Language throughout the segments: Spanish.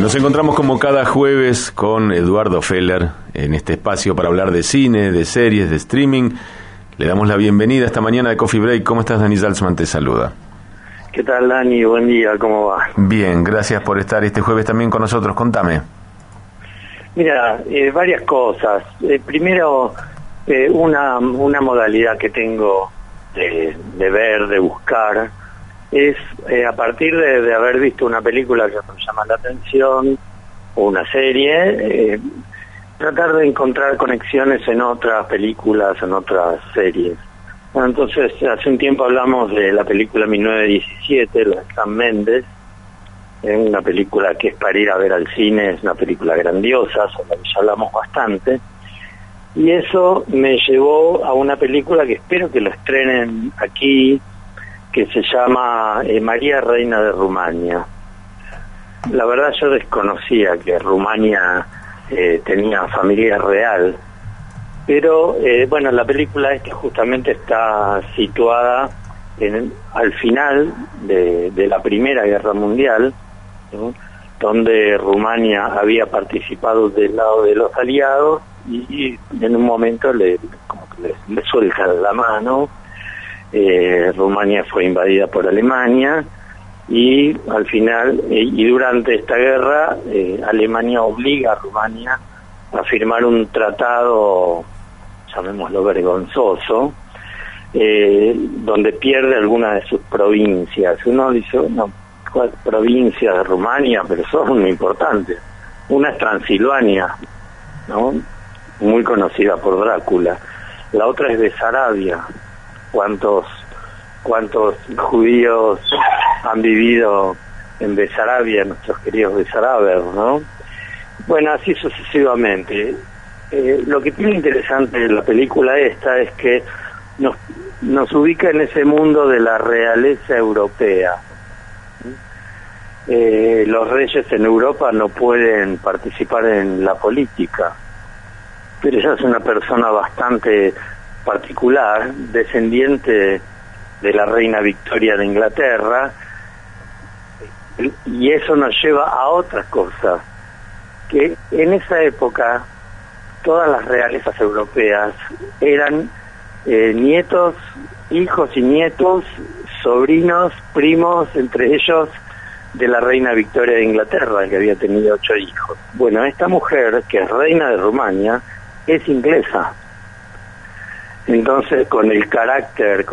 Nos encontramos como cada jueves con Eduardo Feller en este espacio para hablar de cine, de series, de streaming. Le damos la bienvenida esta mañana de Coffee Break. ¿Cómo estás, Dani Salzman? Te saluda. ¿Qué tal, Dani? Buen día, ¿cómo va? Bien, gracias por estar este jueves también con nosotros. Contame. Mira, varias cosas. Primero, una modalidad que tengo de ver, de buscar, es a partir de haber visto una película que me llama la atención, o una serie, tratar de encontrar conexiones en otras películas, en otras series. Bueno, entonces, hace un tiempo hablamos de la película 1917, la de Sam Mendes, una película que es para ir a ver al cine, es una película grandiosa, sobre la que ya hablamos bastante, y eso me llevó a una película que espero que lo estrenen aquí, que se llama María Reina de Rumania. La verdad yo desconocía que Rumania tenía familia real, pero bueno, la película esta justamente está situada al final de la Primera Guerra Mundial, ¿no?, donde Rumania había participado del lado de los aliados y en un momento le sueltan la mano. Rumania fue invadida por Alemania y al final y durante esta guerra Alemania obliga a Rumania a firmar un tratado, llamémoslo vergonzoso, donde pierde algunas de sus provincias. Uno dice, bueno, ¿cuál provincia de Rumania? Pero son muy importantes. Una es Transilvania, ¿no?, muy conocida por Drácula. La otra es Besarabia. ¿Cuántos judíos han vivido en Besarabia, nuestros queridos besarabers, ¿no? Bueno, así sucesivamente. Lo que tiene interesante de la película esta es que nos ubica en ese mundo de la realeza europea. Los reyes en Europa no pueden participar en la política, pero ella es una persona bastante particular, descendiente de la reina Victoria de Inglaterra, y eso nos lleva a otra cosa, que en esa época todas las realezas europeas eran nietos, hijos y nietos, sobrinos, primos, entre ellos de la reina Victoria de Inglaterra, que había tenido 8 hijos. Bueno, esta mujer, que es reina de Rumania, es inglesa. Entonces, con el carácter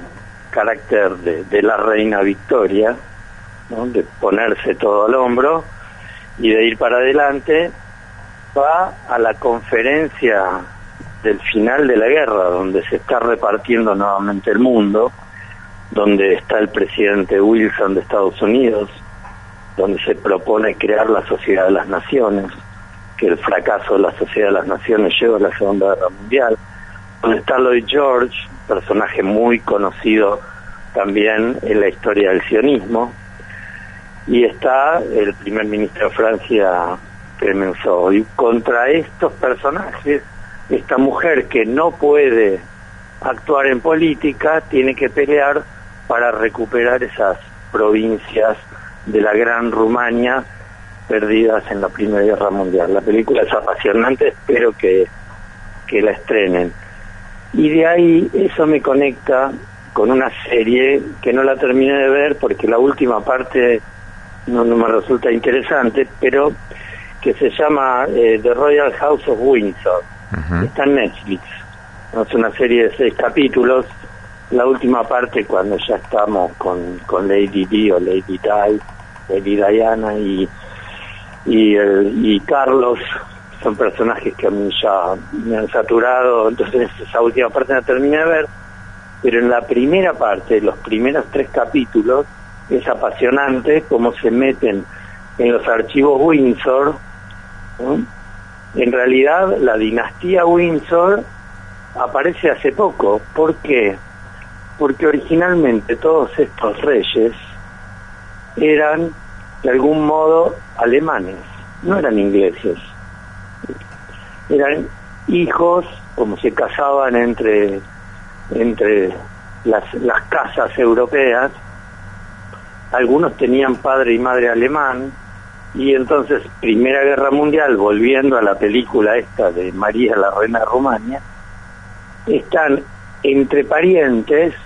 de la reina Victoria, ¿no?, de ponerse todo al hombro y de ir para adelante, va a la conferencia del final de la guerra, donde se está repartiendo nuevamente el mundo, donde está el presidente Wilson de Estados Unidos, donde se propone crear la Sociedad de las Naciones, que el fracaso de la Sociedad de las Naciones lleva a la Segunda Guerra Mundial, donde está Lloyd George, personaje muy conocido también en la historia del sionismo, y está el primer ministro de Francia, Clemenceau. Y contra estos personajes, esta mujer que no puede actuar en política, tiene que pelear para recuperar esas provincias de la Gran Rumania perdidas en la Primera Guerra Mundial. La película es apasionante, espero que la estrenen. Y de ahí eso me conecta con una serie que no la terminé de ver porque la última parte no me resulta interesante, pero que se llama The Royal House of Windsor. Uh-huh. Está en Netflix. Es una serie de 6 capítulos. La última parte, cuando ya estamos con Lady Di o Lady Diana y Carlos, son personajes que a mí ya me han saturado, entonces esa última parte la terminé de ver, pero en la primera parte, los primeros 3 capítulos, es apasionante cómo se meten en los archivos Windsor, ¿no? En realidad la dinastía Windsor aparece hace poco. ¿Por qué? Porque originalmente todos estos reyes eran de algún modo alemanes, no eran ingleses. Eran hijos, como se casaban entre las casas europeas, algunos tenían padre y madre alemán, Y entonces, Primera Guerra Mundial, volviendo a la película esta de María la Reina de Rumania, están entre parientes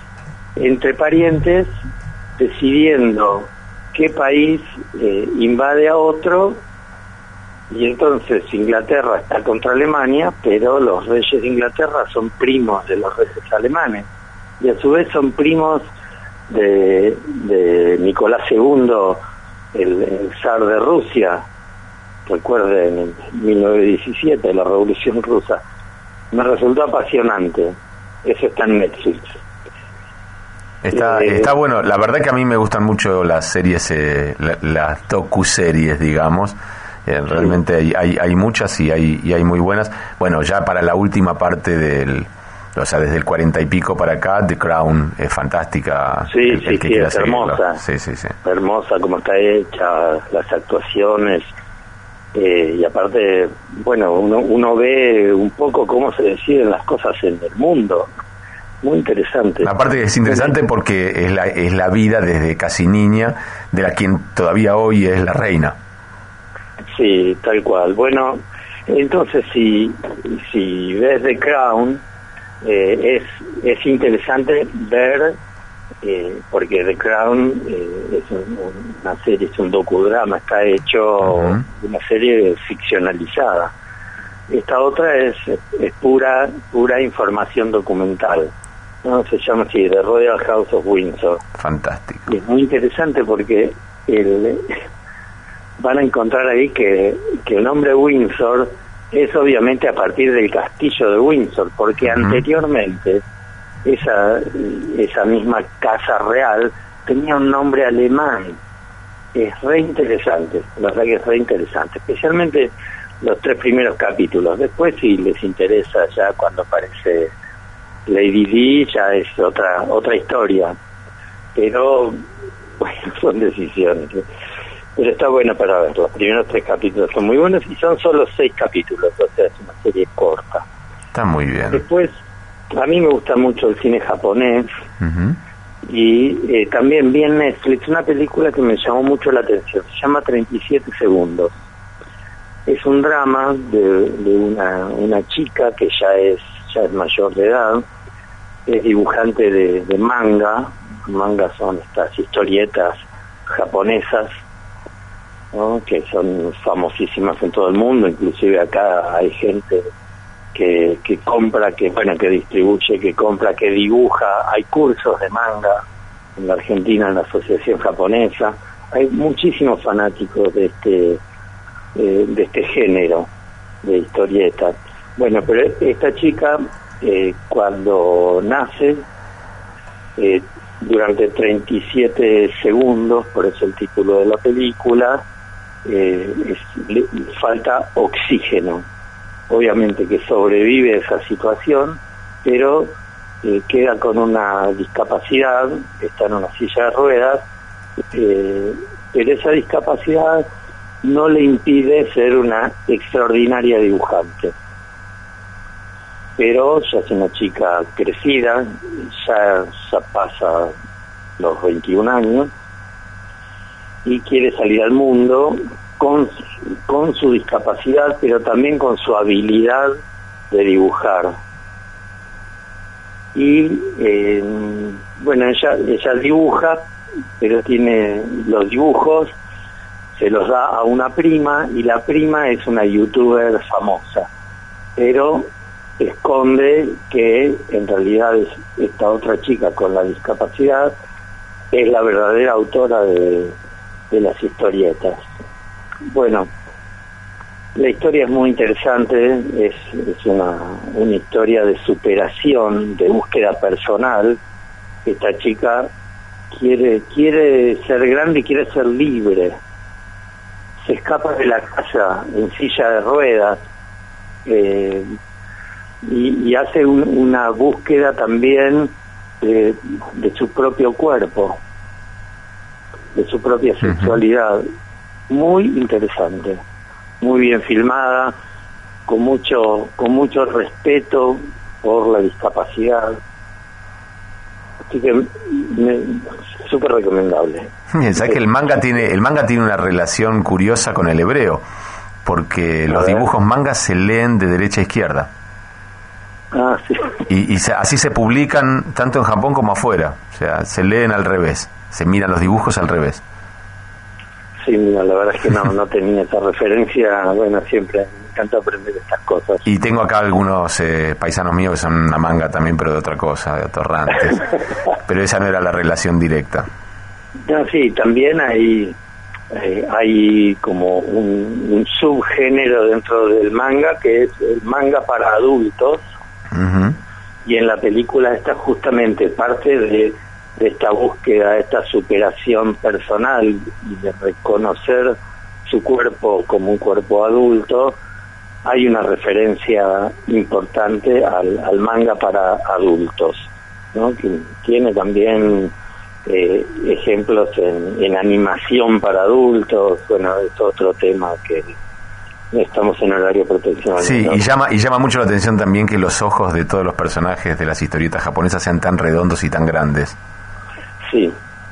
decidiendo qué país invade a otro, y entonces Inglaterra está contra Alemania, pero los reyes de Inglaterra son primos de los reyes alemanes, y a su vez son primos de Nicolás II, el zar de Rusia. Recuerden, en 1917, la Revolución Rusa. Me resultó apasionante. Eso está en Netflix. Está bueno. La verdad que a mí me gustan mucho las series, las docuseries, digamos. Realmente sí. hay muchas y hay muy buenas. Bueno, ya para la última parte o sea, desde el 40 y pico para acá, The Crown es fantástica. Sí, es hermosa. Sí. Hermosa como está hecha, las actuaciones. Y aparte, bueno, uno ve un poco cómo se deciden las cosas en el mundo. Muy interesante. Aparte es interesante porque es la vida desde casi niña de la quien todavía hoy es la reina. Sí, tal cual. Bueno, entonces si ves The Crown, es interesante ver, porque The Crown es una serie, es un docudrama, está hecho una serie ficcionalizada. Esta otra es pura información documental, ¿no? Se llama así, The Royal House of Windsor. Fantástico. Y es muy interesante porque van a encontrar ahí que el nombre Windsor es obviamente a partir del castillo de Windsor, porque anteriormente esa misma casa real tenía un nombre alemán. Es re interesante, la verdad que es re interesante, especialmente los 3 primeros capítulos. Después, si les interesa, ya cuando aparece Lady Di, ya es otra historia, pero bueno, son decisiones. Pero está bueno para ver. Los primeros 3 capítulos son muy buenos y son solo 6 capítulos, o sea, es una serie corta. Está muy bien. Después, a mí me gusta mucho el cine japonés. Y también vi en Netflix una película que me llamó mucho la atención. Se llama 37 segundos. Es un drama de una chica que ya es mayor de edad. Es dibujante de manga. Manga son estas historietas japonesas, ¿no? Que son famosísimas en todo el mundo. Inclusive acá hay gente que compra, que distribuye, que compra, que dibuja. Hay cursos de manga en la Argentina, en la Asociación Japonesa. Hay muchísimos fanáticos de este género de historietas. Bueno, pero esta chica, cuando nace, durante 37 segundos, por eso el título de la película, le falta oxígeno. Obviamente que sobrevive a esa situación, pero queda con una discapacidad, está en una silla de ruedas, pero esa discapacidad no le impide ser una extraordinaria dibujante. Pero ya es una chica crecida, ya pasa los 21 años, y quiere salir al mundo con su discapacidad, pero también con su habilidad de dibujar. Y ella dibuja, pero tiene los dibujos, se los da a una prima, y la prima es una youtuber famosa, pero esconde que en realidad esta otra chica con la discapacidad es la verdadera autora de las historietas. Bueno, la historia es muy interesante, es una historia de superación, de búsqueda personal. Esta chica quiere ser grande y quiere ser libre. Se escapa de la casa en silla de ruedas, y hace una búsqueda también de su propio cuerpo, de su propia sexualidad. Muy interesante, muy bien filmada, con mucho respeto por la discapacidad. Así que súper recomendable. Sabes que el manga tiene una relación curiosa con el hebreo, porque los dibujos mangas se leen de derecha a izquierda. Ah, sí. Y así se publican tanto en Japón como afuera, o sea, se leen al revés, se miran los dibujos al revés. Sí, mira, la verdad es que no tenía esa referencia. Bueno, siempre me encanta aprender estas cosas. Y tengo acá algunos paisanos míos que son una manga también, pero de otra cosa, de atorrantes. Pero esa no era la relación directa. No, sí, también hay como un subgénero dentro del manga, que es el manga para adultos. Uh-huh. Y en la película está justamente parte de esta búsqueda, de esta superación personal y de reconocer su cuerpo como un cuerpo adulto. Hay una referencia importante al manga para adultos, ¿no? Que tiene también ejemplos en animación para adultos. Bueno, es otro tema que estamos en horario de protección. Sí, ¿no? y llama mucho la atención también que los ojos de todos los personajes de las historietas japonesas sean tan redondos y tan grandes. Sí.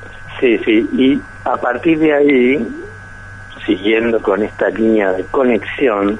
Y a partir de ahí, siguiendo con esta línea de conexión,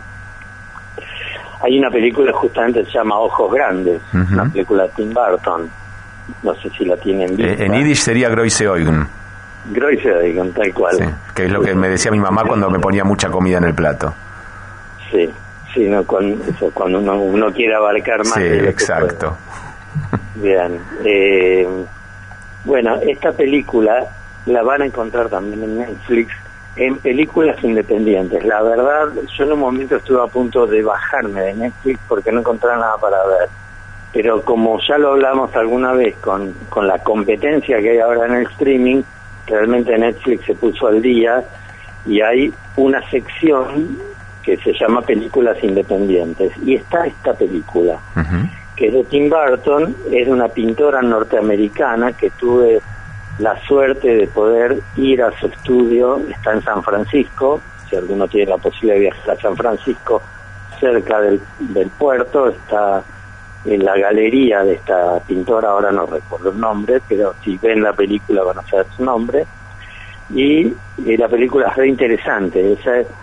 hay una película justamente que se llama Ojos Grandes, uh-huh. Una película de Tim Burton. No sé si la tienen vista. En yiddish sería Große Augen. Große Augen, tal cual. Sí, que es lo que me decía mi mamá cuando me ponía mucha comida en el plato. Sí, no, cuando uno quiere abarcar más. Sí, de lo que exacto. puede. Bien. Bueno, esta película la van a encontrar también en Netflix, en películas independientes. La verdad, yo en un momento estuve a punto de bajarme de Netflix porque no encontraba nada para ver. Pero como ya lo hablamos alguna vez con la competencia que hay ahora en el streaming, realmente Netflix se puso al día y hay una sección que se llama películas independientes. Y está esta película, Uh-huh. que es de Tim Burton, es de una pintora norteamericana que tuve la suerte de poder ir a su estudio. Está en San Francisco, si alguno tiene la posibilidad de viajar a San Francisco, cerca del puerto, está en la galería de esta pintora, ahora no recuerdo el nombre, pero si ven la película van a saber su nombre. Y la película es re interesante,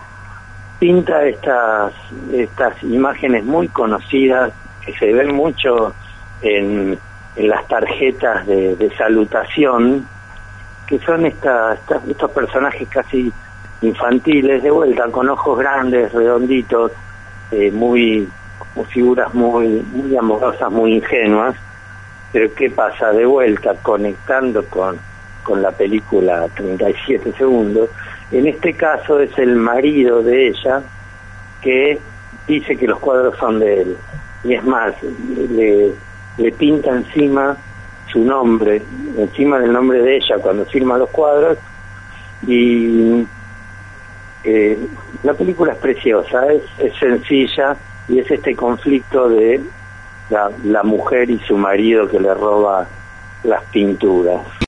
pinta estas imágenes muy conocidas que se ven mucho en las tarjetas de salutación, que son estos personajes casi infantiles, de vuelta, con ojos grandes, redonditos, figuras muy amorosas, muy ingenuas. Pero ¿qué pasa? De vuelta, conectando con la película 37 segundos, en este caso es el marido de ella que dice que los cuadros son de él. Y es más, le pinta encima su nombre, encima del nombre de ella cuando firma los cuadros. Y la película es preciosa, es sencilla, y es este conflicto de la mujer y su marido que le roba las pinturas.